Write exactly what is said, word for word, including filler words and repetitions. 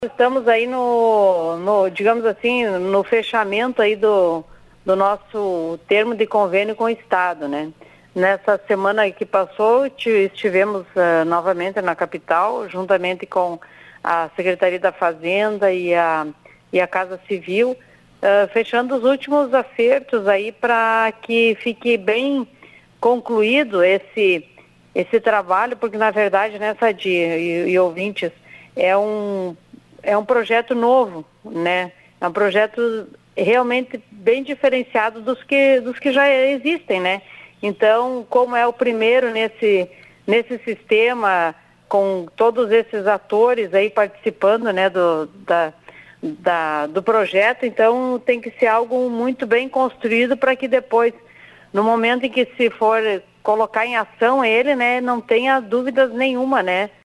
Estamos aí no, no, digamos assim, no fechamento aí do, do nosso termo de convênio com o Estado, né? Nessa semana que passou, estivemos uh, novamente na capital, juntamente com a Secretaria da Fazenda e a, e a Casa Civil, uh, fechando os últimos acertos aí para que fique bem concluído esse, esse trabalho, porque na verdade, né, Sadi e, e ouvintes, é um É um projeto novo, né? É um projeto realmente bem diferenciado dos que, dos que já existem, né? Então, como é o primeiro nesse, nesse sistema, com todos esses atores aí participando, né, do, da, da, do projeto, então tem que ser algo muito bem construído para que depois, no momento em que se for colocar em ação ele, né, não tenha dúvidas nenhuma, né?